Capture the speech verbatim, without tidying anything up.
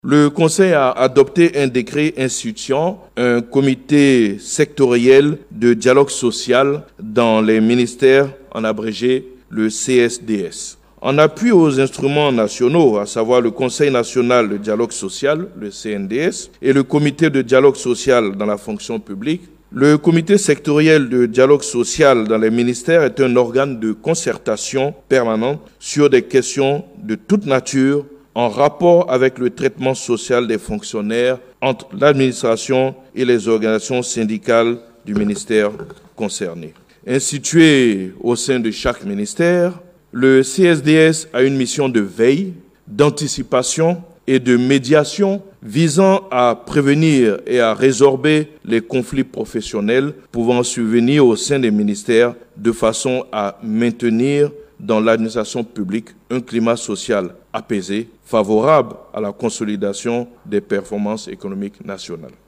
Le Conseil a adopté un décret instituant un comité sectoriel de dialogue social dans les ministères, en abrégé le C S D S. En appui aux instruments nationaux, à savoir le Conseil national de dialogue social, le C N D S, et le comité de dialogue social dans la fonction publique, le comité sectoriel de dialogue social dans les ministères est un organe de concertation permanente sur des questions de toute nature en rapport avec le traitement social des fonctionnaires entre l'administration et les organisations syndicales du ministère concerné. Institué au sein de chaque ministère, le C S D S a une mission de veille, d'anticipation et de médiation visant à prévenir et à résorber les conflits professionnels pouvant survenir au sein des ministères de façon à maintenir dans l'administration publique un climat social apaisé, favorable à la consolidation des performances économiques nationales.